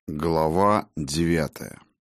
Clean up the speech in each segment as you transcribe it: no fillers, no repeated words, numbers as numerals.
Глава 9.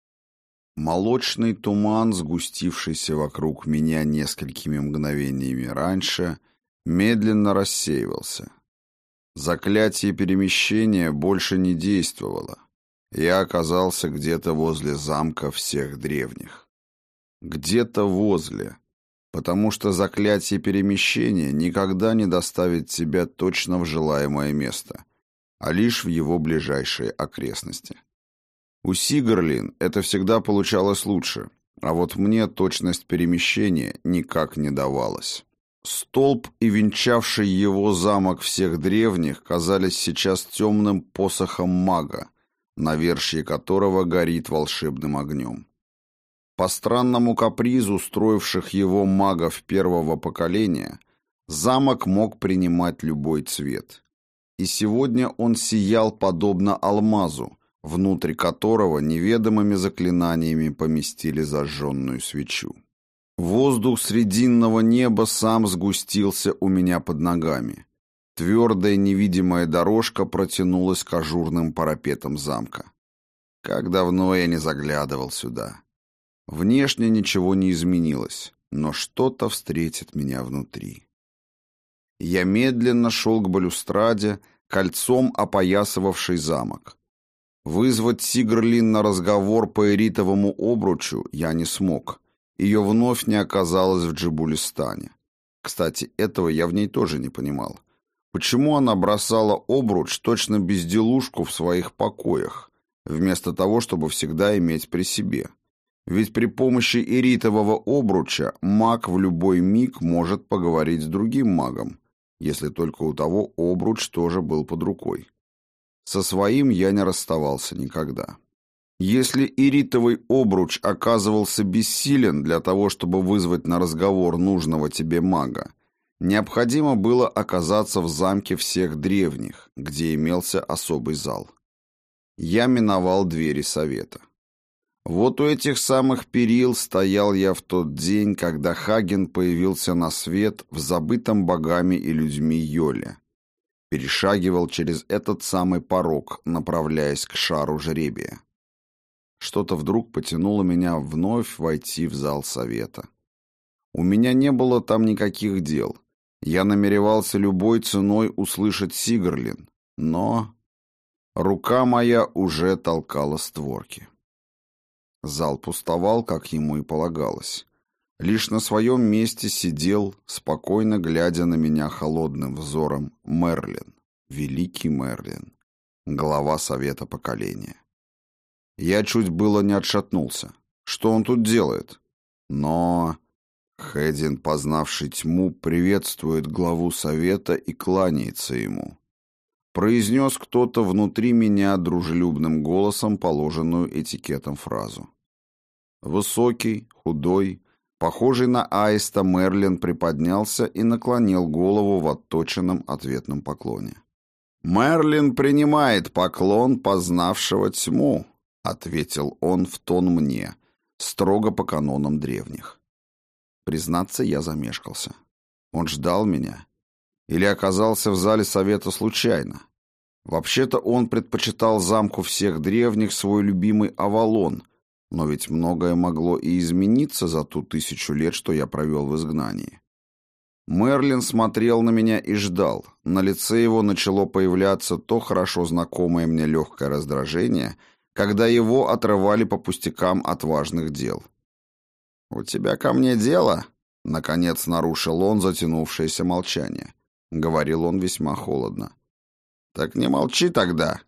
Молочный туман, сгустившийся вокруг меня несколькими мгновениями раньше, медленно рассеивался. Заклятие перемещения больше не действовало. Я оказался где-то возле замка всех древних. Где-то возле, потому что заклятие перемещения никогда не доставит тебя точно в желаемое место, а лишь в его ближайшие окрестности. У Сигрлин это всегда получалось лучше, а вот мне точность перемещения никак не давалась. Столб и венчавший его замок всех древних казались сейчас темным посохом мага, навершие которого горит волшебным огнем. По странному капризу строивших его магов первого поколения, замок мог принимать любой цвет. И сегодня он сиял подобно алмазу, внутрь которого неведомыми заклинаниями поместили зажженную свечу. Воздух срединного неба сам сгустился у меня под ногами. Твердая невидимая дорожка протянулась к ажурным парапетам замка. Как давно я не заглядывал сюда. Внешне ничего не изменилось, но что-то встретит меня внутри. Я медленно шел к балюстраде, кольцом опоясывавший замок. Вызвать Сигрлин на разговор по эритовому обручу я не смог. Ее вновь не оказалось в Джибулистане. Кстати, этого я в ней тоже не понимал. Почему она бросала обруч точно безделушку в своих покоях, вместо того, чтобы всегда иметь при себе? Ведь при помощи эритового обруча маг в любой миг может поговорить с другим магом, если только у того обруч тоже был под рукой. Со своим я не расставался никогда. Если иритовый обруч оказывался бессилен для того, чтобы вызвать на разговор нужного тебе мага, необходимо было оказаться в замке всех древних, где имелся особый зал. Я миновал двери совета. Вот у этих самых перил стоял я в тот день, когда Хаген появился на свет в забытом богами и людьми Йоле. Перешагивал через этот самый порог, направляясь к шару жребия. Что-то вдруг потянуло меня вновь войти в зал совета. У меня не было там никаких дел. Я намеревался любой ценой услышать Сигрлин, но рука моя уже толкала створки. Зал пустовал, как ему и полагалось. Лишь на своем месте сидел, спокойно глядя на меня холодным взором, Мерлин, великий Мерлин, глава совета поколения. Я чуть было не отшатнулся. Что он тут делает? Но Хедин, познавший тьму, приветствует главу совета и кланяется ему. Произнес кто-то внутри меня дружелюбным голосом положенную этикетом фразу. Высокий, худой, похожий на аиста, Мерлин приподнялся и наклонил голову в отточенном ответном поклоне. «Мерлин принимает поклон познавшего тьму», — ответил он в тон мне, строго по канонам древних. Признаться, я замешкался. Он ждал меня? Или оказался в зале совета случайно? Вообще-то он предпочитал замку всех древних свой любимый Авалон, но ведь многое могло и измениться за ту 1000 лет, что я провел в изгнании. Мерлин смотрел на меня и ждал. На лице его начало появляться то хорошо знакомое мне легкое раздражение, когда его отрывали по пустякам от важных дел. «У тебя ко мне дело?» — наконец нарушил он затянувшееся молчание. Говорил он весьма холодно. «Так не молчи тогда».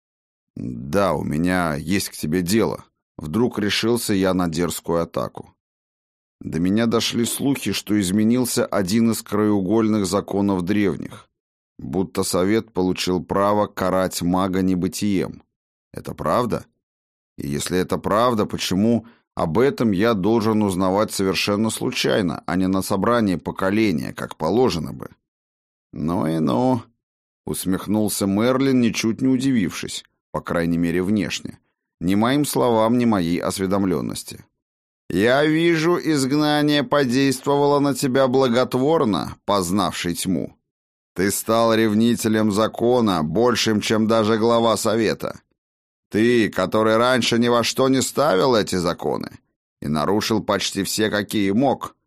«Да, у меня есть к тебе дело». Вдруг решился я на дерзкую атаку. До меня дошли слухи, что изменился один из краеугольных законов древних, будто совет получил право карать мага небытием. Это правда? И если это правда, почему об этом я должен узнавать совершенно случайно, а не на собрании поколения, как положено бы? «Ну и ну», — усмехнулся Мерлин, ничуть не удивившись, по крайней мере внешне, ни моим словам, ни моей осведомленности. «Я вижу, изгнание подействовало на тебя благотворно, познавший тьму. Ты стал ревнителем закона, большим, чем даже глава совета. Ты, который раньше ни во что не ставил эти законы и нарушил почти все, какие мог.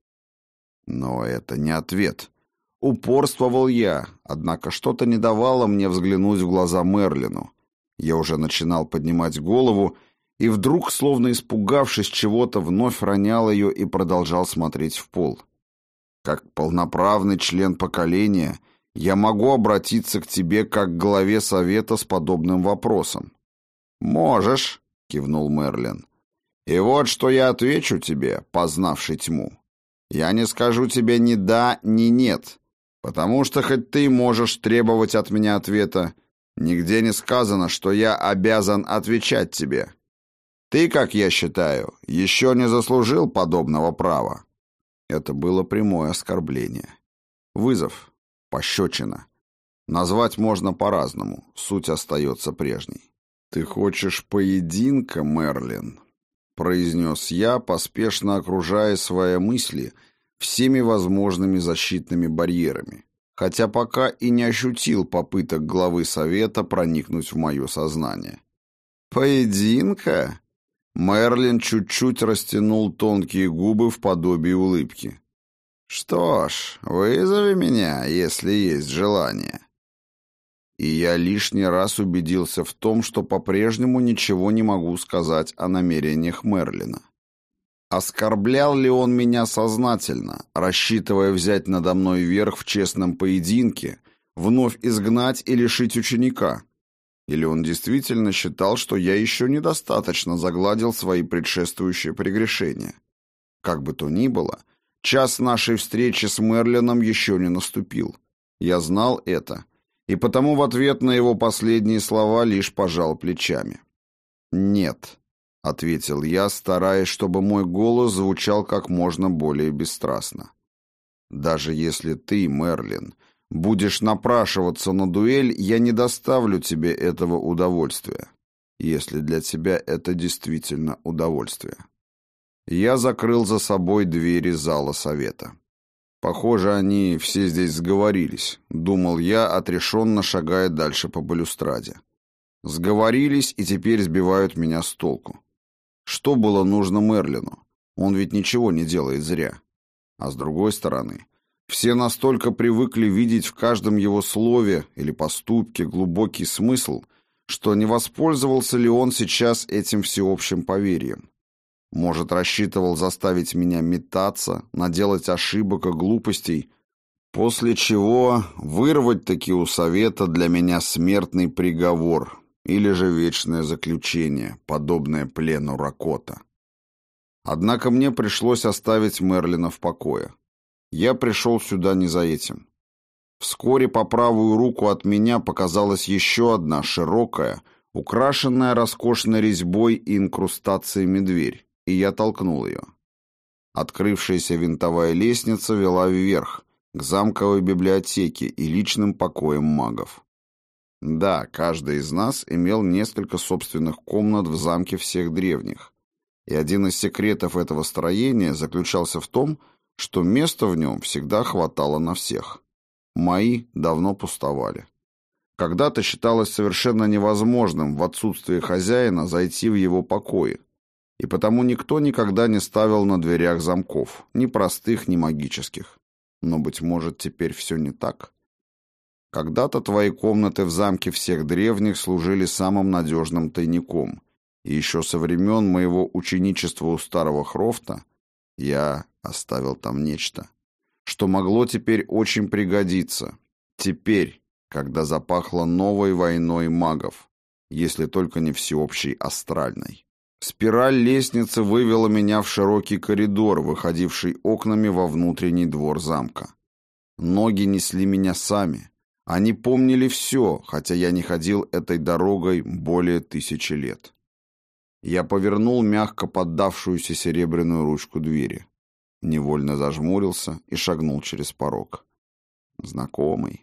Но это не ответ. Упорствовал я, однако что-то не давало мне взглянуть в глаза Мерлину. Я уже начинал поднимать голову, и вдруг, словно испугавшись чего-то, вновь ронял ее и продолжал смотреть в пол. Как полноправный член поколения, я могу обратиться к тебе как к главе совета с подобным вопросом. «Можешь», — кивнул Мерлин. «И вот что я отвечу тебе, познавший тьму. Я не скажу тебе ни да, ни нет, потому что хоть ты можешь требовать от меня ответа, нигде не сказано, что я обязан отвечать тебе. Ты, как я считаю, еще не заслужил подобного права». Это было прямое оскорбление. Вызов, пощечина. Назвать можно по-разному, суть остается прежней. «Ты хочешь поединка, Мерлин?» — произнес я, поспешно окружая свои мысли всеми возможными защитными барьерами, хотя пока и не ощутил попыток главы совета проникнуть в мое сознание. «Поединка?» Мерлин чуть-чуть растянул тонкие губы в подобии улыбки. «Что ж, вызови меня, если есть желание». И я лишний раз убедился в том, что по-прежнему ничего не могу сказать о намерениях Мерлина. Оскорблял ли он меня сознательно, рассчитывая взять надо мной верх в честном поединке, вновь изгнать и лишить ученика? Или он действительно считал, что я еще недостаточно загладил свои предшествующие прегрешения? Как бы то ни было, час нашей встречи с Мерлином еще не наступил. Я знал это, и потому в ответ на его последние слова лишь пожал плечами. «Нет», — ответил я, стараясь, чтобы мой голос звучал как можно более бесстрастно. «Даже если ты, Мерлин, будешь напрашиваться на дуэль, я не доставлю тебе этого удовольствия, если для тебя это действительно удовольствие». Я закрыл за собой двери зала совета. Похоже, они все здесь сговорились, думал я, отрешенно шагая дальше по балюстраде. Сговорились и теперь сбивают меня с толку. Что было нужно Мерлину? Он ведь ничего не делает зря. А с другой стороны, все настолько привыкли видеть в каждом его слове или поступке глубокий смысл, что не воспользовался ли он сейчас этим всеобщим поверьем. Может, рассчитывал заставить меня метаться, наделать ошибок и глупостей, после чего вырвать-таки у совета для меня смертный приговор или же вечное заключение, подобное плену Ракота. Однако мне пришлось оставить Мерлина в покое. Я пришел сюда не за этим. Вскоре по правую руку от меня показалась еще одна широкая, украшенная роскошной резьбой и инкрустациями дверь, и я толкнул ее. Открывшаяся винтовая лестница вела вверх, к замковой библиотеке и личным покоям магов. Да, каждый из нас имел несколько собственных комнат в замке всех древних, и один из секретов этого строения заключался в том, что места в нем всегда хватало на всех. Мои давно пустовали. Когда-то считалось совершенно невозможным в отсутствие хозяина зайти в его покои, и потому никто никогда не ставил на дверях замков, ни простых, ни магических. Но, быть может, теперь все не так. Когда-то твои комнаты в замке всех древних служили самым надежным тайником, и еще со времен моего ученичества у старого Хрофта я оставил там нечто, что могло теперь очень пригодиться. Теперь, когда запахло новой войной магов, если только не всеобщей астральной. Спираль лестницы вывела меня в широкий коридор, выходивший окнами во внутренний двор замка. Ноги несли меня сами. Они помнили все, хотя я не ходил этой дорогой более 1000 лет. Я повернул мягко поддавшуюся серебряную ручку двери. Невольно зажмурился и шагнул через порог. Знакомый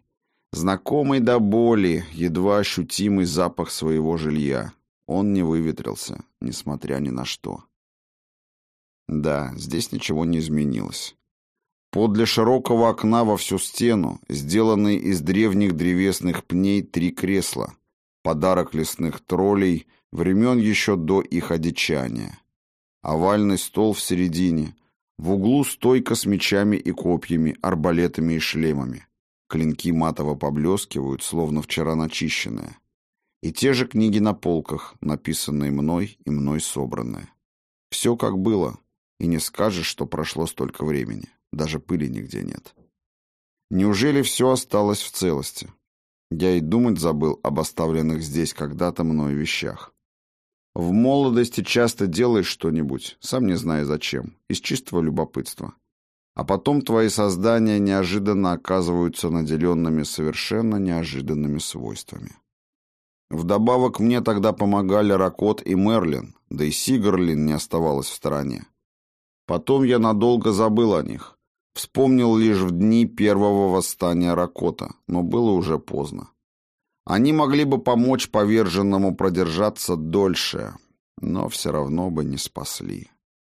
до боли, едва ощутимый запах своего жилья. Он не выветрился, несмотря ни на что. Да, здесь ничего не изменилось. Подле широкого окна во всю стену, сделанные из древних древесных пней, 3 кресла, подарок лесных троллей времен еще до их одичания. Овальный стол в середине, в углу стойка с мечами и копьями, арбалетами и шлемами. Клинки матово поблескивают, словно вчера начищенные. И те же книги на полках, написанные мной и мной собранные. Все как было, и не скажешь, что прошло столько времени. Даже пыли нигде нет. Неужели все осталось в целости? Я и думать забыл об оставленных здесь когда-то мною вещах. В молодости часто делаешь что-нибудь, сам не зная зачем, из чистого любопытства. А потом твои создания неожиданно оказываются наделенными совершенно неожиданными свойствами. Вдобавок мне тогда помогали Ракот и Мерлин, да и Сигарлин не оставалась в стороне. Потом я надолго забыл о них. Вспомнил лишь в дни первого восстания Ракота, но было уже поздно. Они могли бы помочь поверженному продержаться дольше, но все равно бы не спасли.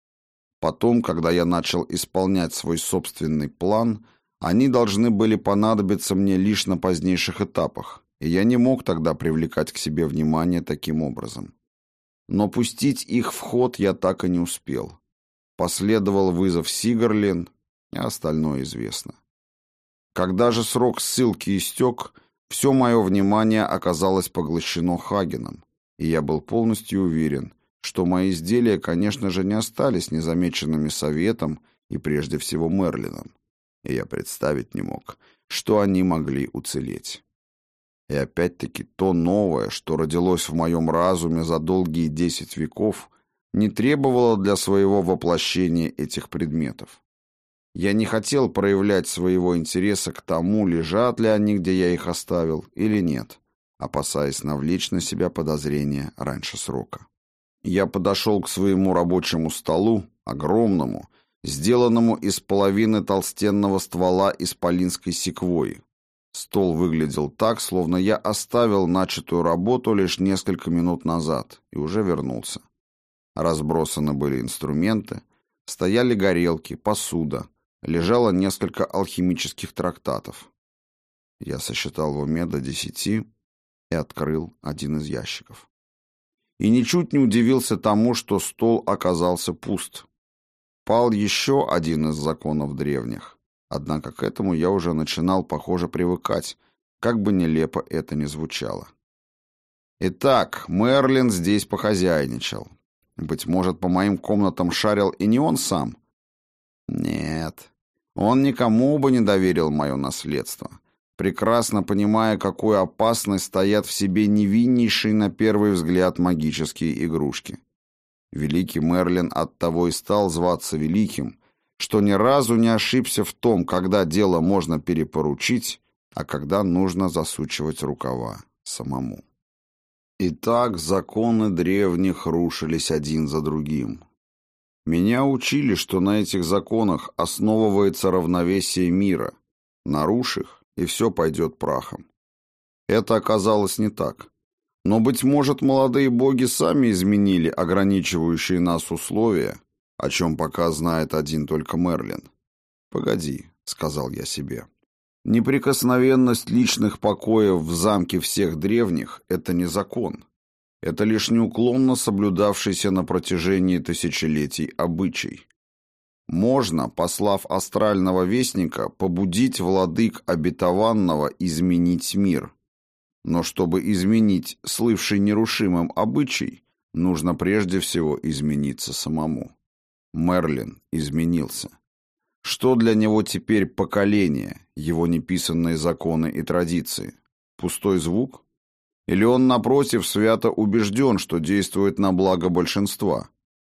Потом, когда я начал исполнять свой собственный план, они должны были понадобиться мне лишь на позднейших этапах, и я не мог тогда привлекать к себе внимание таким образом. Но пустить их в ход я так и не успел. Последовал вызов Сигарлин, а остальное известно. Когда же срок ссылки истек, все мое внимание оказалось поглощено Хагеном, и я был полностью уверен, что мои изделия, конечно же, не остались незамеченными Советом и прежде всего Мерлином, и я представить не мог, что они могли уцелеть. И опять-таки то новое, что родилось в моем разуме за долгие 10 веков, не требовало для своего воплощения этих предметов. Я не хотел проявлять своего интереса к тому, лежат ли они, где я их оставил, или нет, опасаясь навлечь на себя подозрения раньше срока. Я подошел к своему рабочему столу, огромному, сделанному из половины толстенного ствола исполинской секвойи. Стол выглядел так, словно я оставил начатую работу лишь несколько минут назад и уже вернулся. Разбросаны были инструменты, стояли горелки, посуда, лежало несколько алхимических трактатов. Я сосчитал в уме до 10 и открыл один из ящиков. И ничуть не удивился тому, что стол оказался пуст. Пал еще один из законов древних. Однако к этому я уже начинал, похоже, привыкать, как бы нелепо это ни звучало. Итак, Мерлин здесь похозяйничал. Быть может, по моим комнатам шарил и не он сам? Нет, он никому бы не доверил мое наследство, прекрасно понимая, какую опасность стоят в себе невиннейшие на первый взгляд магические игрушки. Великий Мерлин оттого и стал зваться Великим, что ни разу не ошибся в том, когда дело можно перепоручить, а когда нужно засучивать рукава самому. Итак, законы древних рушились один за другим. Меня учили, что на этих законах основывается равновесие мира. Нарушь их, и все пойдет прахом. Это оказалось не так. Но, быть может, молодые боги сами изменили ограничивающие нас условия, о чем пока знает один только Мерлин. «Погоди», — сказал я себе. «Неприкосновенность личных покоев в замке всех древних — это не закон. Это лишь неуклонно соблюдавшийся на протяжении тысячелетий обычай. Можно, послав астрального вестника, побудить владык обетованного изменить мир. Но чтобы изменить слывший нерушимым обычай, нужно прежде всего измениться самому. Мерлин изменился. Что для него теперь поколение, его неписанные законы и традиции? Пустой звук? Или он, напротив, свято убежден, что действует на благо большинства?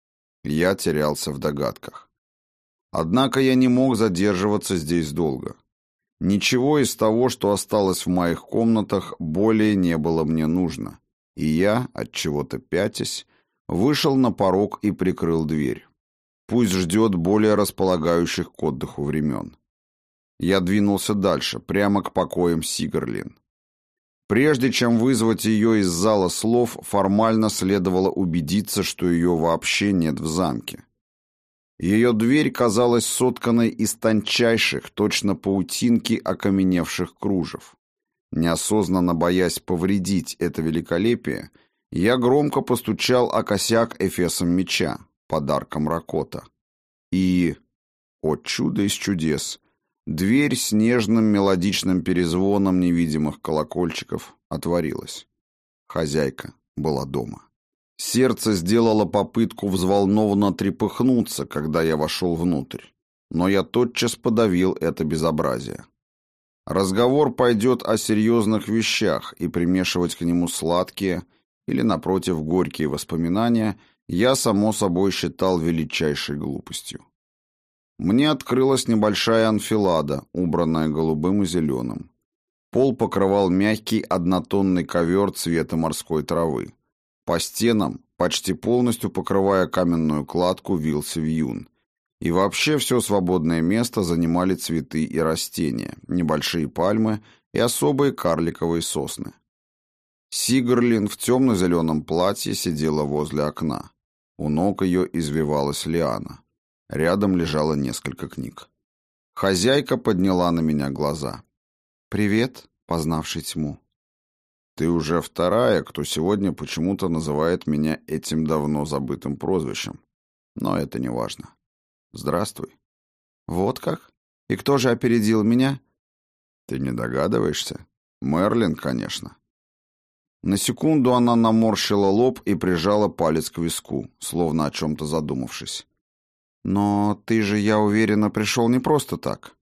Я терялся в догадках. Однако я не мог задерживаться здесь долго. Ничего из того, что осталось в моих комнатах, более не было мне нужно, и я, отчего-то пятясь, вышел на порог и прикрыл дверь. Пусть ждет более располагающих к отдыху времен. Я двинулся дальше, прямо к покоям Сигарлин. Прежде чем вызвать ее из зала слов, формально следовало убедиться, что ее вообще нет в замке. Ее дверь казалась сотканной из тончайших, точно паутинки окаменевших кружев. Неосознанно боясь повредить это великолепие, Я громко постучал о косяк эфесом меча, подарком Ракота. И, о чудо из чудес, дверь с нежным мелодичным перезвоном невидимых колокольчиков отворилась. Хозяйка была дома. Сердце сделало попытку взволнованно трепыхнуться, когда я вошел внутрь, но я тотчас подавил это безобразие. Разговор пойдет о серьезных вещах, и примешивать к нему сладкие или, напротив, горькие воспоминания я, само собой, считал величайшей глупостью. Мне открылась небольшая анфилада, убранная голубым и зеленым. Пол покрывал мягкий однотонный ковер цвета морской травы. По стенам, почти полностью покрывая каменную кладку, вился вьюн. И вообще все свободное место занимали цветы и растения, небольшие пальмы и особые карликовые сосны. Сигрлин в темно-зеленом платье сидела возле окна. У ног ее извивалась лиана. Рядом лежало несколько книг. Хозяйка подняла на меня глаза. «Привет, познавший тьму». «Ты уже вторая, кто сегодня почему-то называет меня этим давно забытым прозвищем. Но это не важно. Здравствуй». «Вот как? И кто же опередил меня?» «Ты не догадываешься? Мерлин, конечно». На секунду она наморщила лоб и прижала палец к виску, словно о чем-то задумавшись. «Но ты же, я уверена, пришел не просто так».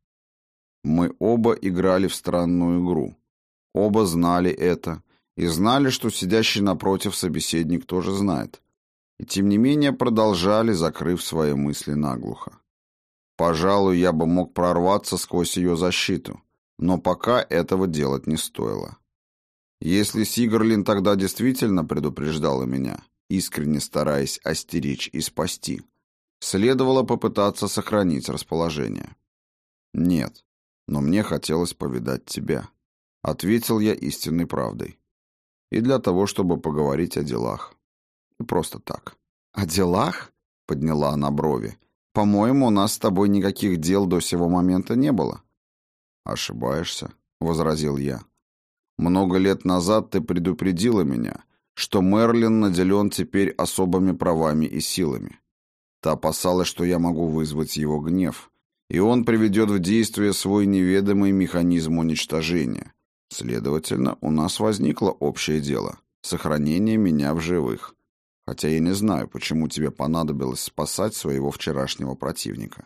Мы оба играли в странную игру. Оба знали это и знали, что сидящий напротив собеседник тоже знает. И тем не менее продолжали, закрыв свои мысли наглухо. Пожалуй, я бы мог прорваться сквозь ее защиту, но пока этого делать не стоило. Если Сигрлин тогда действительно предупреждала меня, искренне стараясь остеречь и спасти, следовало попытаться сохранить расположение. «Нет, но мне хотелось повидать тебя», — ответил я истинной правдой. «И для того, чтобы поговорить о делах. И просто так». «О делах?» — подняла она брови. «По-моему, у нас с тобой никаких дел до сего момента не было». «Ошибаешься», — возразил я. «Много лет назад ты предупредила меня, что Мерлин наделен теперь особыми правами и силами. Ты опасалась, что я могу вызвать его гнев, и он приведет в действие свой неведомый механизм уничтожения. Следовательно, у нас возникло общее дело — сохранение меня в живых. Хотя я не знаю, почему тебе понадобилось спасать своего вчерашнего противника».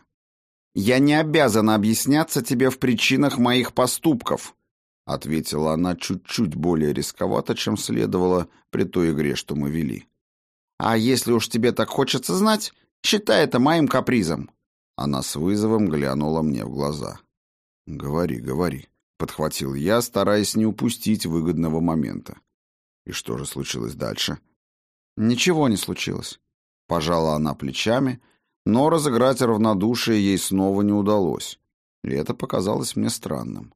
«Я не обязана объясняться тебе в причинах моих поступков», — ответила она чуть-чуть более рисковато, чем следовало при той игре, что мы вели. «А если уж тебе так хочется знать, считай это моим капризом». Она с вызовом глянула мне в глаза. «Говори, говори», — подхватил я, стараясь не упустить выгодного момента. «И что же случилось дальше?» «Ничего не случилось», — пожала она плечами, но разыграть равнодушие ей снова не удалось, и это показалось мне странным.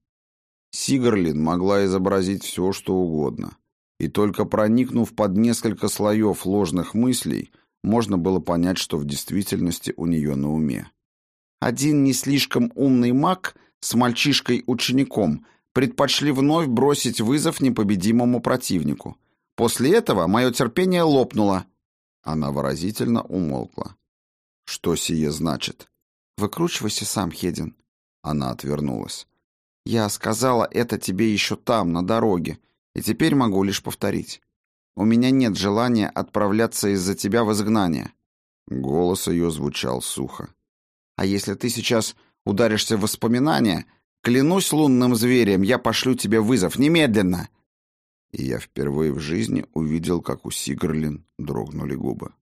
Сигрлин могла изобразить все, что угодно, и только проникнув под несколько слоев ложных мыслей, можно было понять, что в действительности у нее на уме. Один не слишком умный маг с мальчишкой-учеником предпочли вновь бросить вызов непобедимому противнику. После этого мое терпение лопнуло. Она выразительно умолкла. «Что сие значит?» «Выкручивайся сам, Хедин». Она отвернулась. «Я сказала это тебе еще там, на дороге, и теперь могу лишь повторить. У меня нет желания отправляться из-за тебя в изгнание». Голос ее звучал сухо. «А если ты сейчас ударишься в воспоминания, клянусь лунным зверем, я пошлю тебе вызов немедленно». И я впервые в жизни увидел, как у Сигрлин дрогнули губы.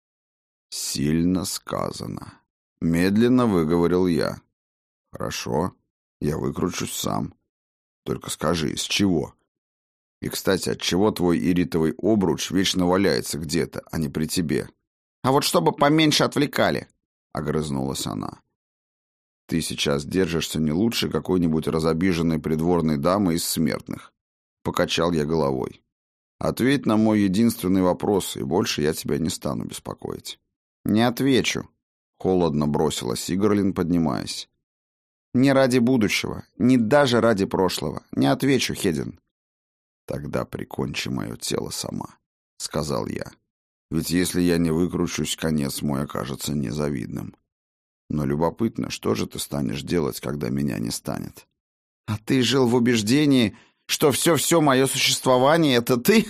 «Сильно сказано», — медленно выговорил я. «Хорошо, я выкручусь сам. Только скажи, с чего? И, кстати, от чего твой иритовый обруч вечно валяется где-то, а не при тебе?» «А вот чтобы поменьше отвлекали», — огрызнулась она. «Ты сейчас держишься не лучше какой-нибудь разобиженной придворной дамы из смертных». Покачал я головой. «Ответь на мой единственный вопрос, и больше я тебя не стану беспокоить». «Не отвечу», — холодно бросила Сигрлин, поднимаясь. «Не ради будущего, не даже ради прошлого. Не отвечу, Хедин». «Тогда прикончи мое тело сама». — сказал я. «Ведь если я не выкручусь, конец мой окажется незавидным. Но любопытно, что же ты станешь делать, когда меня не станет?» «А ты жил в убеждении, что все мое существование — это ты?»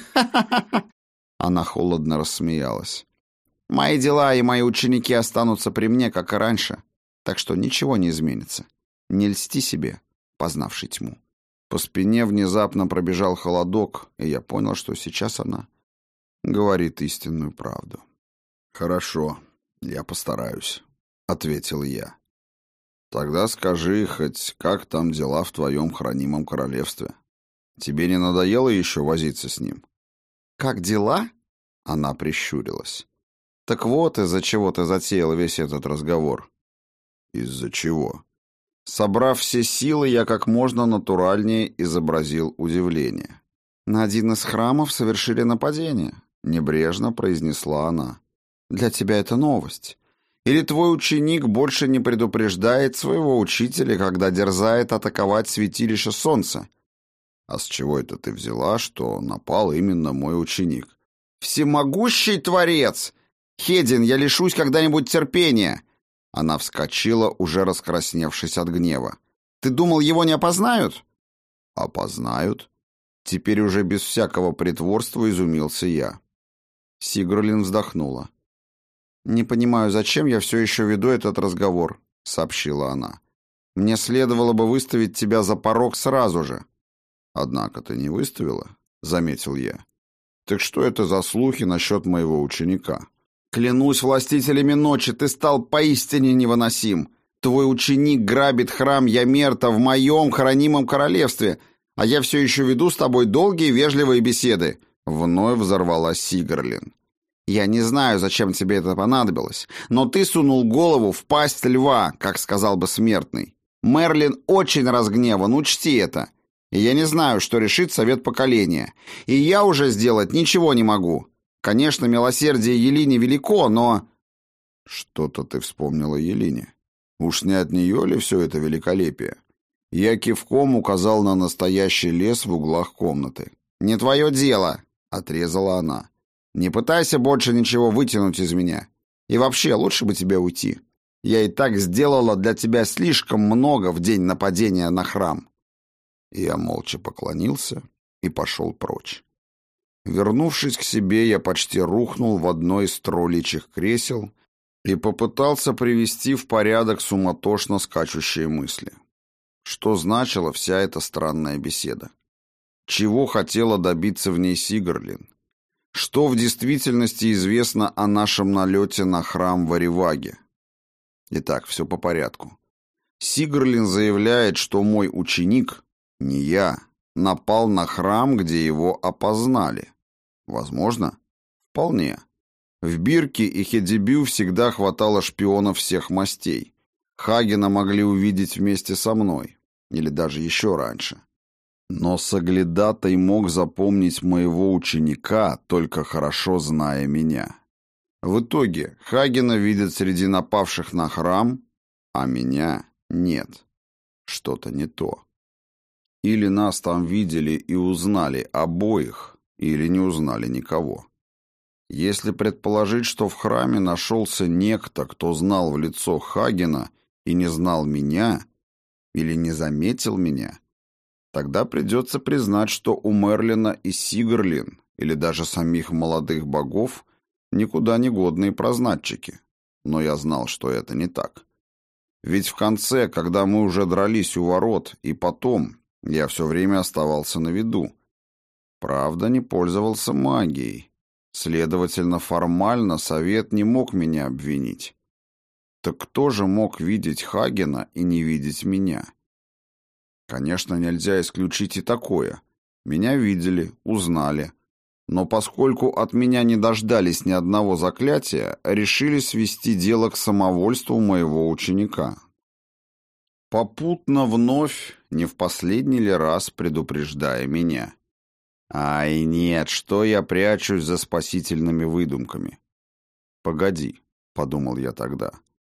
Она холодно рассмеялась. «Мои дела и мои ученики останутся при мне, как и раньше, так что ничего не изменится. Не льсти себе, познавший тьму». По спине внезапно пробежал холодок, и я понял, что сейчас она говорит истинную правду. «Хорошо, я постараюсь», — ответил я. «Тогда скажи хоть, как там дела в твоем хранимом королевстве? Тебе не надоело еще возиться с ним?» «Как дела?» — она прищурилась. «Так вот, из-за чего ты затеял весь этот разговор». «Из-за чего?» Собрав все силы, я как можно натуральнее изобразил удивление. «На один из храмов совершили нападение», — небрежно произнесла она. «Для тебя это новость. Или твой ученик больше не предупреждает своего учителя, когда дерзает атаковать святилище солнца?» «А с чего это ты взяла, что напал именно мой ученик?» «Всемогущий Творец! Хедин, я лишусь когда-нибудь терпения!» Она вскочила, уже раскрасневшись от гнева. «Ты думал, его не опознают?» «Опознают?» Теперь уже без всякого притворства изумился я. Сигрлин вздохнула. «Не понимаю, зачем я все еще веду этот разговор», — сообщила она. «Мне следовало бы выставить тебя за порог сразу же». «Однако ты не выставила», — заметил я. «Так что это за слухи насчет моего ученика?» «Клянусь властителями ночи, ты стал поистине невыносим. Твой ученик грабит храм Ямерта в моем хранимом королевстве, а я все еще веду с тобой долгие вежливые беседы». Вновь взорвалась Сигрлин. «Я не знаю, зачем тебе это понадобилось, но ты сунул голову в пасть льва, как сказал бы смертный. Мерлин очень разгневан, учти это. И я не знаю, что решит совет поколения. И я уже сделать ничего не могу. Конечно, милосердие Елине велико, но...» «Что-то ты вспомнила Елине. Уж не от нее ли все это великолепие?» Я кивком указал на настоящий лес в углах комнаты. «Не твое дело», — отрезала она. «Не пытайся больше ничего вытянуть из меня. И вообще, лучше бы тебе уйти. Я и так сделала для тебя слишком много в день нападения на храм». Я молча поклонился и пошел прочь. Вернувшись к себе, я почти рухнул в одно из тролличьих кресел и попытался привести в порядок суматошно скачущие мысли. Что значила вся эта странная беседа? Чего хотела добиться в ней Сигрлин? Что в действительности известно о нашем налете на храм в Ариваге? Итак, все по порядку. Сигрлин заявляет, что мой ученик, не я, напал на храм, где его опознали. Возможно? Вполне. В Бирке и Хедибю всегда хватало шпионов всех мастей. Хагена могли увидеть вместе со мной. Или даже еще раньше. Но соглядатай мог запомнить моего ученика, только хорошо зная меня. В итоге Хагена видят среди напавших на храм, а меня нет. Что-то не то. Или нас там видели и узнали обоих, или не узнали никого. Если предположить, что в храме нашелся некто, кто знал в лицо Хагена и не знал меня, или не заметил меня, тогда придется признать, что у Мерлина и Сигрлин, или даже самих молодых богов, никуда не годные прознатчики. Но я знал, что это не так. Ведь в конце, когда мы уже дрались у ворот, и потом, я все время оставался на виду. Правда, не пользовался магией. Следовательно, формально совет не мог меня обвинить. Так кто же мог видеть Хагена и не видеть меня? Конечно, нельзя исключить и такое. Меня видели, узнали. Но поскольку от меня не дождались ни одного заклятия, решили свести дело к самовольству моего ученика. Попутно вновь, не в последний ли раз предупреждая меня. Ай, нет, что я прячусь за спасительными выдумками? Погоди, подумал я тогда.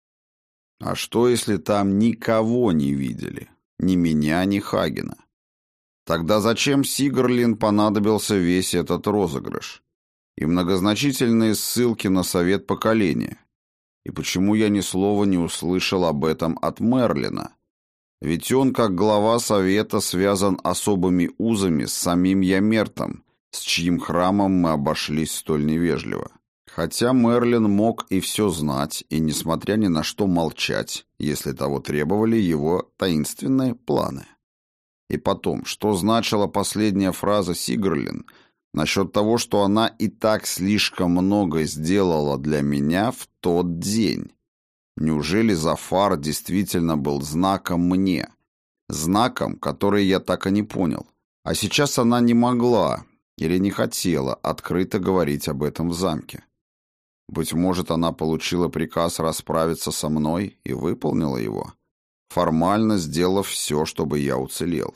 А что, если там никого не видели? Ни меня, ни Хагена? Тогда зачем Сигрлин понадобился весь этот розыгрыш? и многозначительные ссылки на совет поколения. И почему я ни слова не услышал об этом от Мерлина? Ведь он, как глава совета, связан особыми узами с самим Ямертом, с чьим храмом мы обошлись столь невежливо. Хотя Мерлин мог и все знать, и, несмотря ни на что, молчать, если того требовали его таинственные планы. И потом, что значила последняя фраза Сигрлин насчет того, что она и так слишком много сделала для меня в тот день? Неужели Зафар действительно был знаком мне? Знаком, который я так и не понял. А сейчас она не могла или не хотела открыто говорить об этом в замке. Быть может, она получила приказ расправиться со мной и выполнила его, формально сделав все, чтобы я уцелел.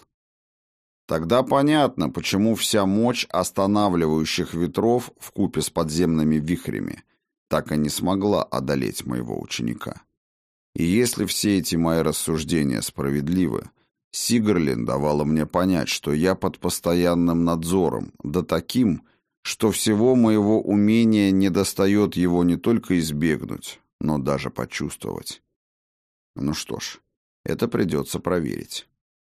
Тогда понятно, почему вся мощь останавливающих ветров вкупе с подземными вихрями так и не смогла одолеть моего ученика. И если все эти мои рассуждения справедливы, Сигрлин давала мне понять, что я под постоянным надзором, да таким, что всего моего умения недостает его не только избегнуть, но даже почувствовать. Ну что ж, это придется проверить.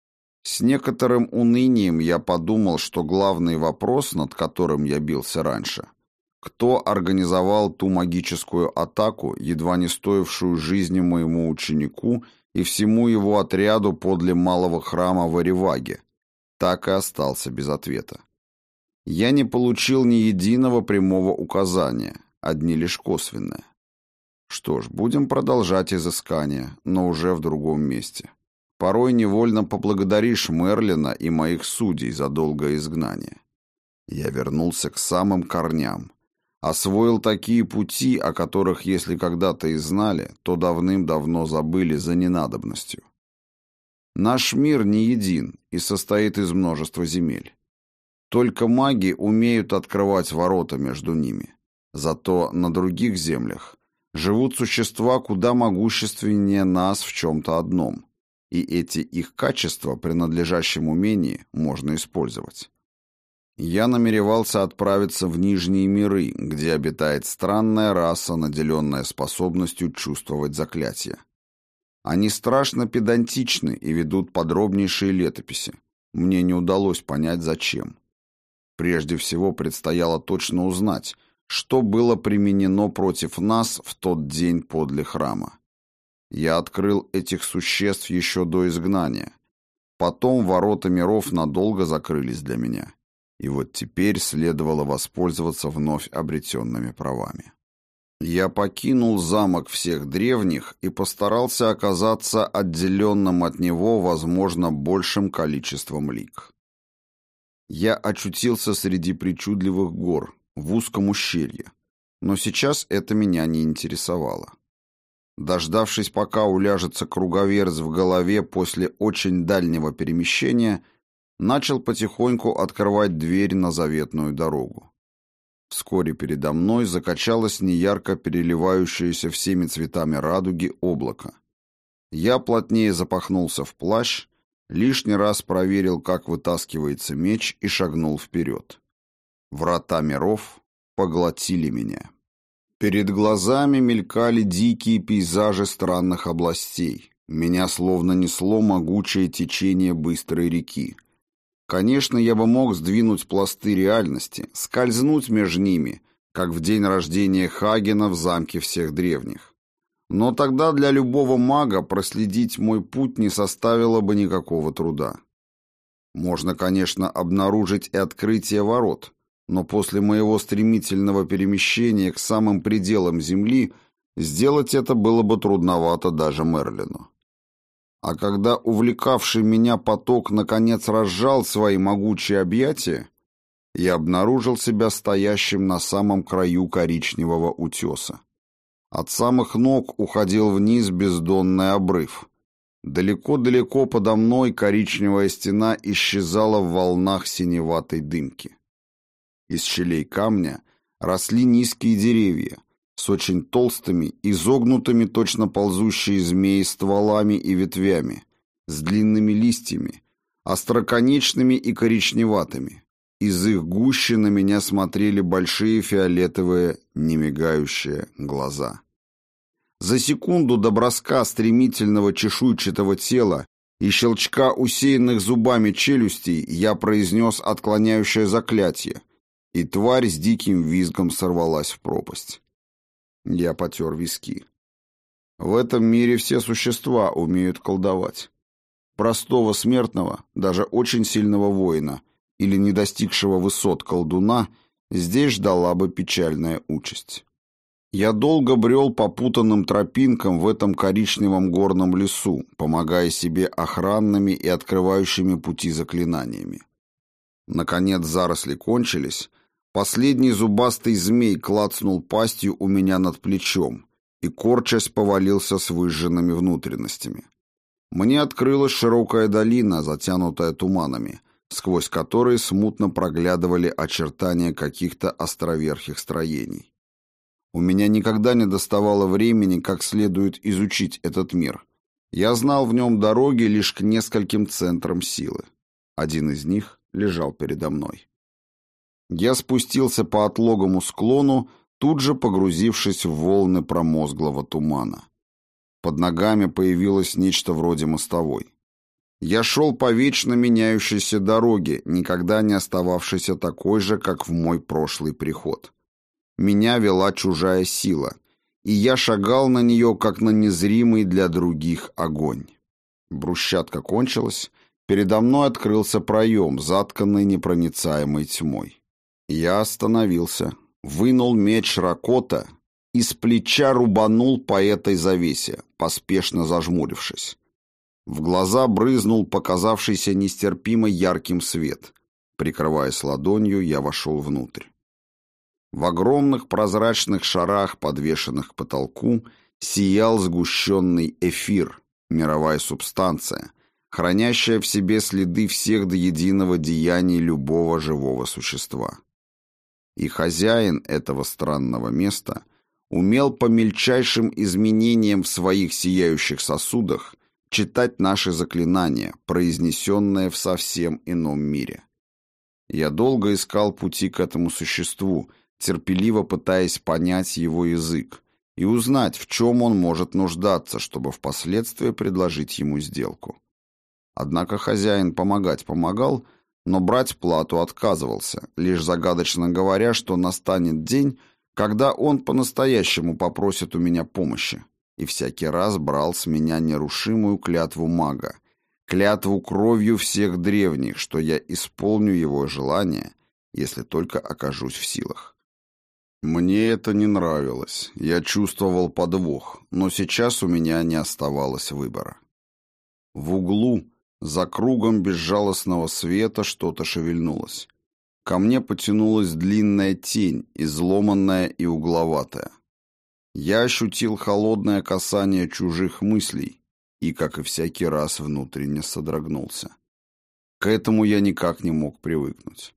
С некоторым унынием я подумал, что главный вопрос, над которым я бился раньше, кто организовал ту магическую атаку, едва не стоившую жизни моему ученику и всему его отряду подле малого храма в Ареваге, так и остался без ответа. Я не получил ни единого прямого указания, одни лишь косвенные. Что ж, будем продолжать изыскание, но уже в другом месте. Порой невольно поблагодаришь Мерлина и моих судей за долгое изгнание. Я вернулся к самым корням, освоил такие пути, о которых, если когда-то и знали, то давным-давно забыли за ненадобностью. Наш мир не един и состоит из множества земель. Только маги умеют открывать ворота между ними. Зато на других землях живут существа куда могущественнее нас в чем-то одном, и эти их качества при надлежащем умении можно использовать. Я намеревался отправиться в Нижние миры, где обитает странная раса, наделенная способностью чувствовать заклятия. Они страшно педантичны и ведут подробнейшие летописи. Мне не удалось понять, зачем. Прежде всего предстояло точно узнать, что было применено против нас в тот день подле храма. Я открыл этих существ еще до изгнания. Потом ворота миров надолго закрылись для меня. И вот теперь следовало воспользоваться вновь обретенными правами. Я покинул замок всех древних и постарался оказаться отделенным от него, возможно, большим количеством лиг. Я очутился среди причудливых гор, в узком ущелье, но сейчас это меня не интересовало. Дождавшись, пока уляжется круговерц в голове после очень дальнего перемещения, начал потихоньку открывать дверь на заветную дорогу. Вскоре передо мной закачалось неярко переливающееся всеми цветами радуги облако. Я плотнее запахнулся в плащ, лишний раз проверил, как вытаскивается меч, и шагнул вперед. Врата миров поглотили меня. Перед глазами мелькали дикие пейзажи странных областей. Меня словно несло могучее течение быстрой реки. Конечно, я бы мог сдвинуть пласты реальности, скользнуть между ними, как в день рождения Хагена в замке всех древних. Но тогда для любого мага проследить мой путь не составило бы никакого труда. Можно, конечно, обнаружить и открытие ворот, но после моего стремительного перемещения к самым пределам земли сделать это было бы трудновато даже Мерлину. А когда увлекавший меня поток наконец разжал свои могучие объятия, я обнаружил себя стоящим на самом краю коричневого утеса. От самых ног уходил вниз бездонный обрыв. Далеко-далеко подо мной коричневая стена исчезала в волнах синеватой дымки. Из щелей камня росли низкие деревья с очень толстыми, изогнутыми точно ползущие змеи стволами и ветвями, с длинными листьями, остроконечными и коричневатыми. Из их гущи на меня смотрели большие фиолетовые, немигающие глаза. За секунду до броска стремительного чешуйчатого тела и щелчка усеянных зубами челюстей я произнес отклоняющее заклятие, и тварь с диким визгом сорвалась в пропасть. Я потер виски. В этом мире все существа умеют колдовать. Простого смертного, даже очень сильного воина или не достигшего высот колдуна здесь ждала бы печальная участь. Я долго брел по путанным тропинкам в этом коричневом горном лесу, помогая себе охранными и открывающими пути заклинаниями. Наконец заросли кончились, последний зубастый змей клацнул пастью у меня над плечом и, корчась, повалился с выжженными внутренностями. Мне открылась широкая долина, затянутая туманами, сквозь которые смутно проглядывали очертания каких-то островерхих строений. У меня никогда не доставало времени как следует изучить этот мир. Я знал в нем дороги лишь к нескольким центрам силы. Один из них лежал передо мной. Я спустился по отлогому склону, тут же погрузившись в волны промозглого тумана. Под ногами появилось нечто вроде мостовой. Я шел по вечно меняющейся дороге, никогда не остававшейся такой же, как в мой прошлый приход. Меня вела чужая сила, и я шагал на нее, как на незримый для других огонь. Брусчатка кончилась, передо мной открылся проем, затканный непроницаемой тьмой. Я остановился, вынул меч Ракота и с плеча рубанул по этой завесе, поспешно зажмурившись. В глаза брызнул показавшийся нестерпимо ярким свет. Прикрываясь ладонью, я вошел внутрь. В огромных прозрачных шарах, подвешенных к потолку, сиял сгущенный эфир, мировая субстанция, хранящая в себе следы всех до единого деяний любого живого существа. И хозяин этого странного места умел по мельчайшим изменениям в своих сияющих сосудах читать наши заклинания, произнесенные в совсем ином мире. Я долго искал пути к этому существу, терпеливо пытаясь понять его язык и узнать, в чем он может нуждаться, чтобы впоследствии предложить ему сделку. Однако хозяин помогать помогал, но брать плату отказывался, лишь загадочно говоря, что настанет день, когда он по-настоящему попросит у меня помощи, и всякий раз брал с меня нерушимую клятву мага, клятву кровью всех древних, что я исполню его желание, если только окажусь в силах. Мне это не нравилось, я чувствовал подвох, но сейчас у меня не оставалось выбора. В углу, за кругом безжалостного света, что-то шевельнулось. Ко мне потянулась длинная тень, изломанная и угловатая. Я ощутил холодное касание чужих мыслей и, как и всякий раз, внутренне содрогнулся. К этому я никак не мог привыкнуть.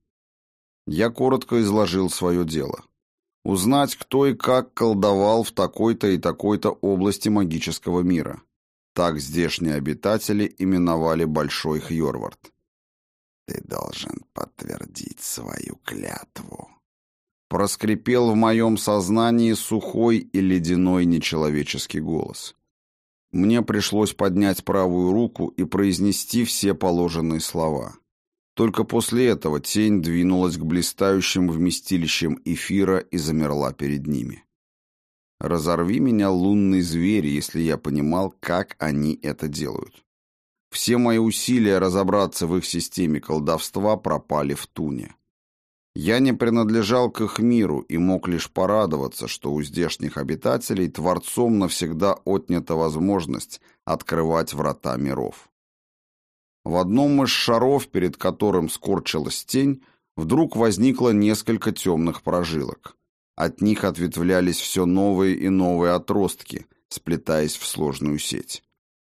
Я коротко изложил свое дело. Узнать, кто и как колдовал в такой-то и такой-то области магического мира. Так здешние обитатели именовали Большой Хьорвард. «Ты должен подтвердить свою клятву», — проскрипел в моем сознании сухой и ледяной нечеловеческий голос. Мне пришлось поднять правую руку и произнести все положенные слова. Только после этого тень двинулась к блистающим вместилищам эфира и замерла перед ними. Разорви меня, лунный зверь, если я понимал, как они это делают. Все мои усилия разобраться в их системе колдовства пропали в туне. Я не принадлежал к их миру и мог лишь порадоваться, что у здешних обитателей Творцом навсегда отнята возможность открывать врата миров. В одном из шаров, перед которым скорчилась тень, вдруг возникло несколько темных прожилок. От них ответвлялись все новые и новые отростки, сплетаясь в сложную сеть.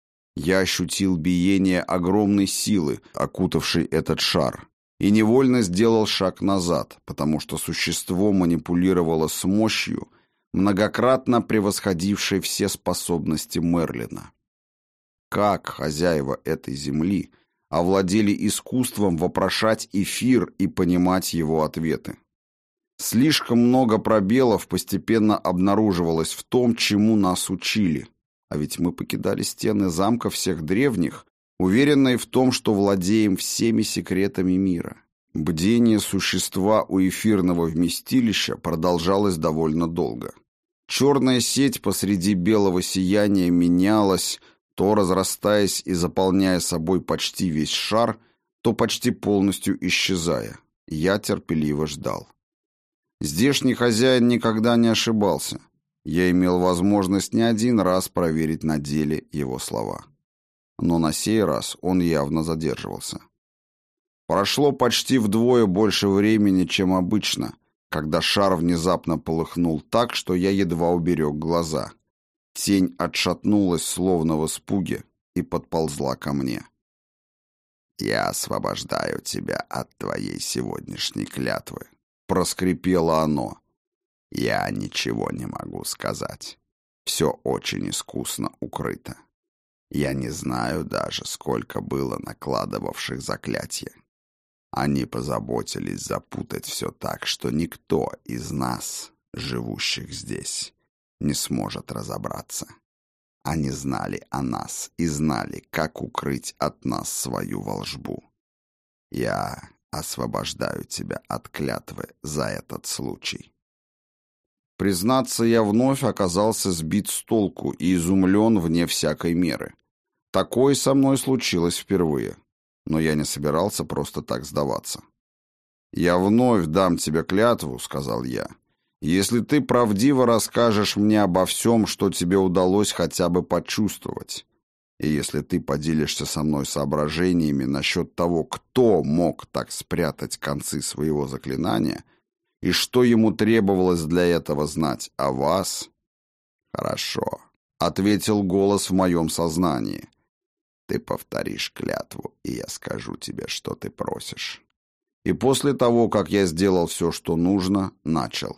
Я ощутил биение огромной силы, окутавшей этот шар, и невольно сделал шаг назад, потому что существо манипулировало с мощью, многократно превосходившей все способности Мерлина. Как хозяева этой земли овладели искусством вопрошать эфир и понимать его ответы. Слишком много пробелов постепенно обнаруживалось в том, чему нас учили. А ведь мы покидали стены замка всех древних, уверенные в том, что владеем всеми секретами мира. Бдение существа у эфирного вместилища продолжалось довольно долго. Черная сеть посреди белого сияния менялась, то разрастаясь и заполняя собой почти весь шар, то почти полностью исчезая. Я терпеливо ждал. Здешний хозяин никогда не ошибался. Я имел возможность не один раз проверить на деле его слова. Но на сей раз он явно задерживался. Прошло почти вдвое больше времени, чем обычно, когда шар внезапно полыхнул так, что я едва уберег глаза. Тень отшатнулась, словно в испуге, и подползла ко мне. «Я освобождаю тебя от твоей сегодняшней клятвы», — проскрипело оно. «Я ничего не могу сказать. Все очень искусно укрыто. Я не знаю даже, сколько было накладывавших заклятия. Они позаботились запутать все так, что никто из нас, живущих здесь, не сможет разобраться. Они знали о нас и знали, как укрыть от нас свою волшбу. Я освобождаю тебя от клятвы за этот случай». Признаться, я вновь оказался сбит с толку и изумлен вне всякой меры. Такое со мной случилось впервые, но я не собирался просто так сдаваться. «Я вновь дам тебе клятву», — сказал я, — «если ты правдиво расскажешь мне обо всем, что тебе удалось хотя бы почувствовать, и если ты поделишься со мной соображениями насчет того, кто мог так спрятать концы своего заклинания, и что ему требовалось для этого знать о вас». «Хорошо», — ответил голос в моем сознании. «Ты повторишь клятву, и я скажу тебе, что ты просишь». И после того, как я сделал все, что нужно, начал.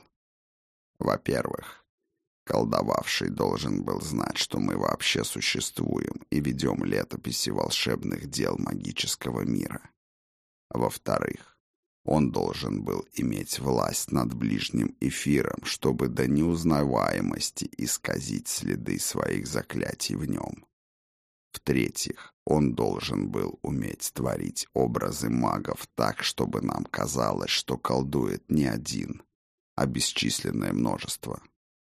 «Во-первых, колдовавший должен был знать, что мы вообще существуем и ведем летописи волшебных дел магического мира. Во-вторых, он должен был иметь власть над ближним эфиром, чтобы до неузнаваемости исказить следы своих заклятий в нем. В-третьих, он должен был уметь творить образы магов так, чтобы нам казалось, что колдует не один, а бесчисленное множество.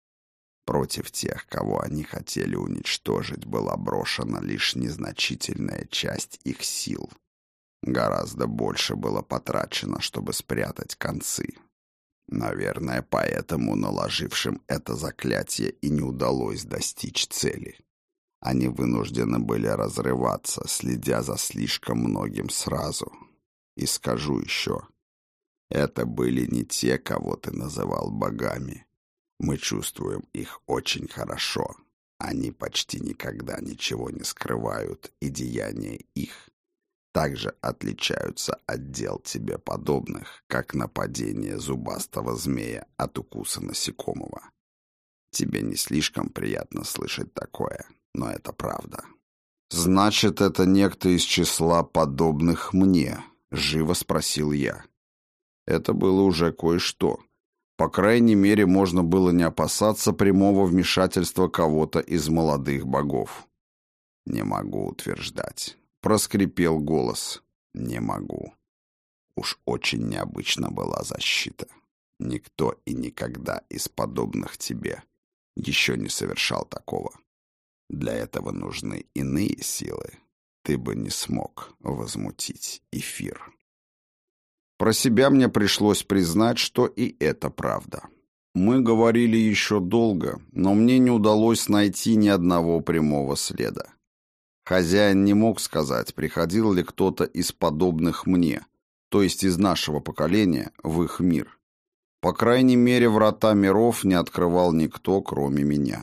Против тех, кого они хотели уничтожить, была брошена лишь незначительная часть их сил. Гораздо больше было потрачено, чтобы спрятать концы. Наверное, поэтому наложившим это заклятие и не удалось достичь цели. Они вынуждены были разрываться, следя за слишком многим сразу. И скажу еще, это были не те, кого ты называл богами. Мы чувствуем их очень хорошо. Они почти никогда ничего не скрывают, и деяния их также отличаются от дел тебе подобных, как нападение зубастого змея от укуса насекомого. Тебе не слишком приятно слышать такое, но это правда. «Значит, это некто из числа подобных мне?» — живо спросил я. Это было уже кое-что. По крайней мере, можно было не опасаться прямого вмешательства кого-то из молодых богов. «Не могу утверждать», — проскрипел голос. «Не могу. Уж очень необычна была защита. Никто и никогда из подобных тебе еще не совершал такого. Для этого нужны иные силы. Ты бы не смог возмутить эфир». Про себя мне пришлось признать, что и это правда. Мы говорили еще долго, но мне не удалось найти ни одного прямого следа. Хозяин не мог сказать, приходил ли кто-то из подобных мне, то есть из нашего поколения, в их мир. По крайней мере, врата миров не открывал никто, кроме меня.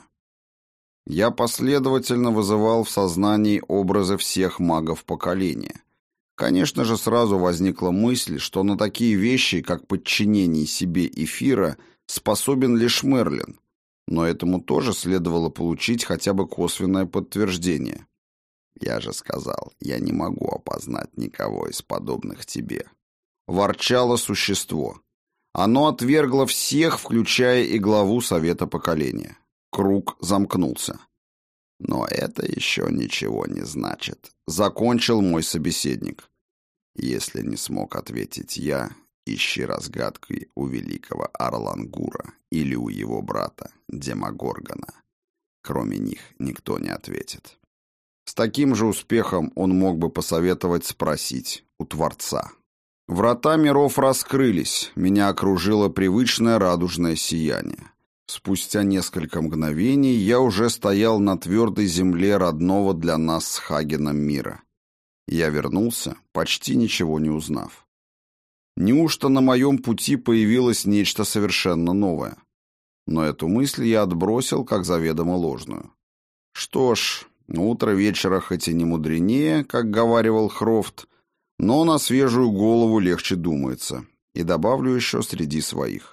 Я последовательно вызывал в сознании образы всех магов поколения. Конечно же, сразу возникла мысль, что на такие вещи, как подчинение себе эфира, способен лишь Мерлин, но этому тоже следовало получить хотя бы косвенное подтверждение. Я же сказал, я не могу опознать никого из подобных тебе. Ворчало существо. Оно отвергло всех, включая и главу Совета поколения. Круг замкнулся. Но это еще ничего не значит. Закончил мой собеседник. Если не смог ответить я, ищи разгадки у великого Арлангура или у его брата Демогоргона. Кроме них никто не ответит. С таким же успехом он мог бы посоветовать спросить у Творца. Врата миров раскрылись, меня окружило привычное радужное сияние. Спустя несколько мгновений я уже стоял на твердой земле родного для нас с Хагеном мира. Я вернулся, почти ничего не узнав. Неужто на моем пути появилось нечто совершенно новое? Но эту мысль я отбросил как заведомо ложную. Что ж, утро вечера хоть и не мудренее, как говаривал Хрофт, но на свежую голову легче думается, и добавлю еще среди своих.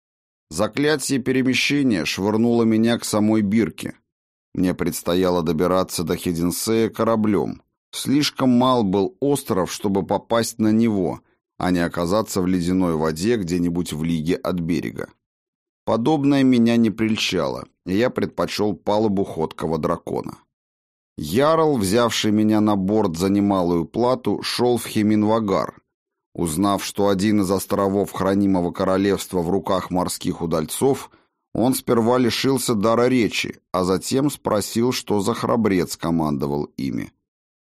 Заклятие перемещения швырнуло меня к самой Бирке. Мне предстояло добираться до Хединсея кораблем. Слишком мал был остров, чтобы попасть на него, а не оказаться в ледяной воде где-нибудь в лиге от берега. Подобное меня не прельщало, и я предпочел палубу ходкого дракона. Ярл, взявший меня на борт за немалую плату, шел в Хеминвагар. Узнав, что один из островов хранимого королевства в руках морских удальцов, он сперва лишился дара речи, а затем спросил, что за храбрец командовал ими.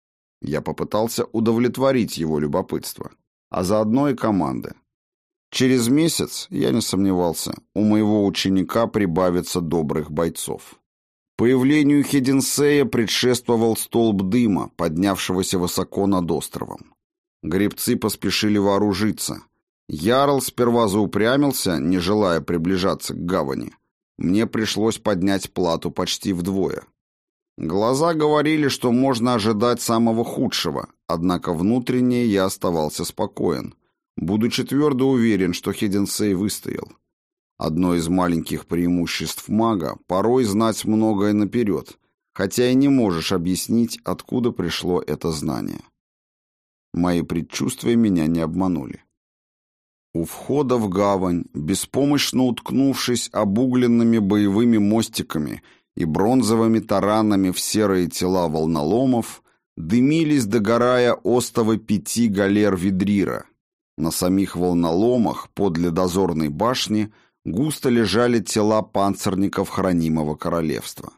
Я попытался удовлетворить его любопытство, а заодно и команды. Через месяц, я не сомневался, у моего ученика прибавится добрых бойцов. Появлению Хединсея предшествовал столб дыма, поднявшегося высоко над островом. Гребцы поспешили вооружиться. Ярл сперва заупрямился, не желая приближаться к гавани. Мне пришлось поднять плату почти вдвое. Глаза говорили, что можно ожидать самого худшего, однако внутренне я оставался спокоен, будучи твердо уверен, что Хединсей выстоял. Одно из маленьких преимуществ мага — порой знать многое наперед, хотя и не можешь объяснить, откуда пришло это знание. Мои предчувствия меня не обманули. У входа в гавань, беспомощно уткнувшись обугленными боевыми мостиками и бронзовыми таранами в серые тела волноломов, дымились, догорая, остовы 5 галер Видрира. На самих волноломах, подле дозорной башни, густо лежали тела панцирников хранимого королевства.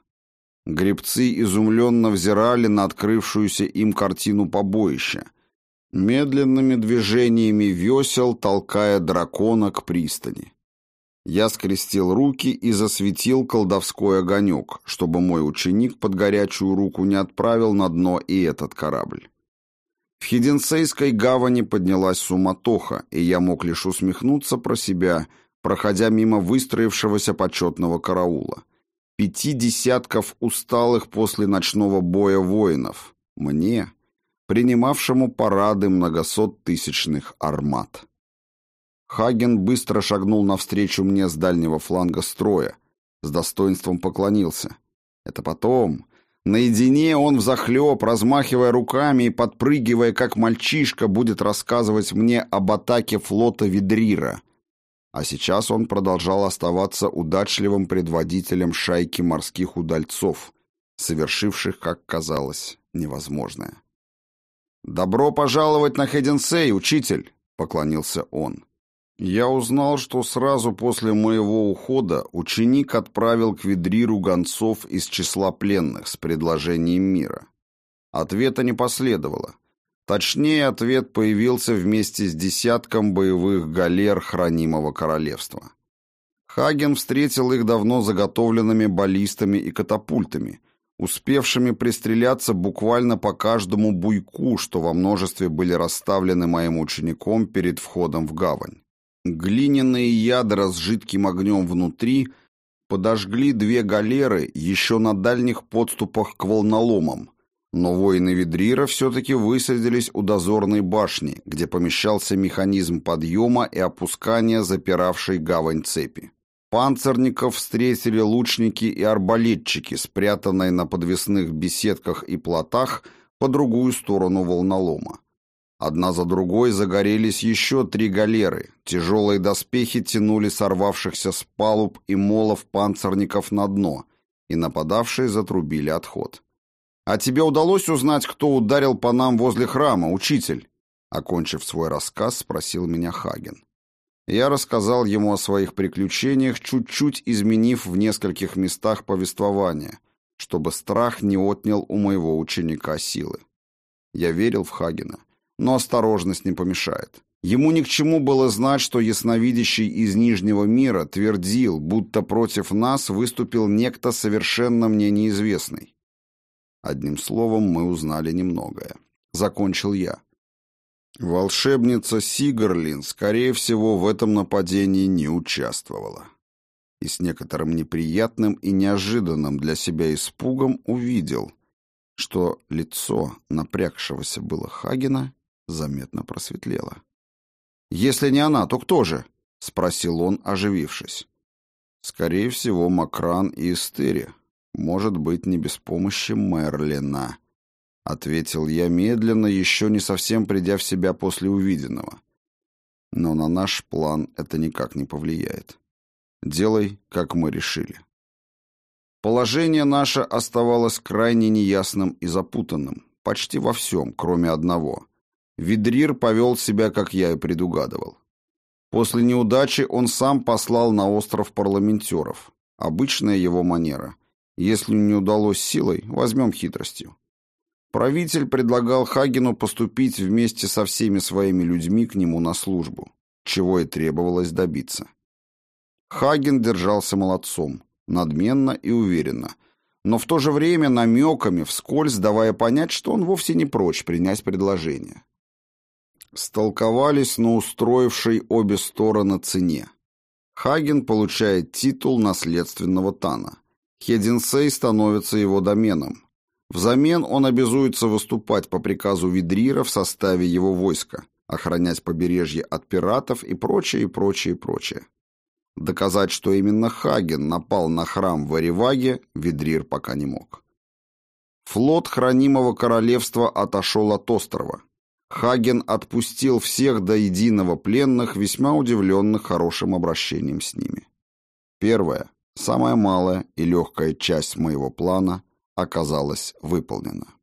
Гребцы изумленно взирали на открывшуюся им картину побоища, медленными движениями весел толкая дракона к пристани. Я скрестил руки и засветил колдовской огонек, чтобы мой ученик под горячую руку не отправил на дно и этот корабль. В Хединсейской гавани поднялась суматоха, и я мог лишь усмехнуться про себя, проходя мимо выстроившегося почетного караула. 5 десятков усталых после ночного боя воинов. Мне, принимавшему парады многосоттысячных армат. Хаген быстро шагнул навстречу мне с дальнего фланга строя, с достоинством поклонился. Это потом. Наедине он взахлеб, размахивая руками и подпрыгивая, как мальчишка, будет рассказывать мне об атаке флота Видрира. А сейчас он продолжал оставаться удачливым предводителем шайки морских удальцов, совершивших, как казалось, невозможное. «Добро пожаловать на Хединсей, учитель!» — поклонился он. Я узнал, что сразу после моего ухода ученик отправил к Видриру гонцов из числа пленных с предложением мира. Ответа не последовало. Точнее, ответ появился вместе с десятком боевых галер хранимого королевства. Хаген встретил их давно заготовленными баллистами и катапультами, успевшими пристреляться буквально по каждому буйку, что во множестве были расставлены моим учеником перед входом в гавань. Глиняные ядра с жидким огнем внутри подожгли 2 галеры еще на дальних подступах к волноломам, но воины Видрира все-таки высадились у дозорной башни, где помещался механизм подъема и опускания запиравшей гавань цепи. Панцирников встретили лучники и арбалетчики, спрятанные на подвесных беседках и плотах по другую сторону волнолома. Одна за другой загорелись еще 3 галеры, тяжелые доспехи тянули сорвавшихся с палуб и молов панцирников на дно, и нападавшие затрубили отход. «А тебе удалось узнать, кто ударил по нам возле храма, учитель?» Окончив свой рассказ, спросил меня Хаген. Я рассказал ему о своих приключениях, чуть-чуть изменив в нескольких местах повествование, чтобы страх не отнял у моего ученика силы. Я верил в Хагена, но осторожность не помешает. Ему ни к чему было знать, что ясновидящий из Нижнего мира твердил, будто против нас выступил некто совершенно мне неизвестный. Одним словом, мы узнали немногое. Закончил я. Волшебница Сигерлин, скорее всего, в этом нападении не участвовала. И с некоторым неприятным и неожиданным для себя испугом увидел, что лицо напрягшегося было Хагена заметно просветлело. «Если не она, то кто же?» — спросил он, оживившись. «Скорее всего, Макран и Эстери. Может быть, не без помощи Мерлина», — ответил я медленно, еще не совсем придя в себя после увиденного. «Но на наш план это никак не повлияет. Делай, как мы решили». Положение наше оставалось крайне неясным и запутанным, почти во всем, кроме одного. Видрир повел себя, как я и предугадывал. После неудачи он сам послал на остров парламентеров. Обычная его манера. Если не удалось силой, возьмем хитростью. Правитель предлагал Хагену поступить вместе со всеми своими людьми к нему на службу, чего и требовалось добиться. Хаген держался молодцом, надменно и уверенно, но в то же время намеками, вскользь давая понять, что он вовсе не прочь принять предложение. Столковались на устроившей обе стороны цене. Хаген получает титул наследственного тана. Хединсей становится его доменом. Взамен он обязуется выступать по приказу Видрира в составе его войска, охранять побережье от пиратов и прочее, и прочее, и прочее. Доказать, что именно Хаген напал на храм в Ариваге, Видрир пока не мог. Флот хранимого королевства отошел от острова. Хаген отпустил всех до единого пленных, весьма удивленных хорошим обращением с ними. Первая, самая малая и легкая часть моего плана оказалась выполнена.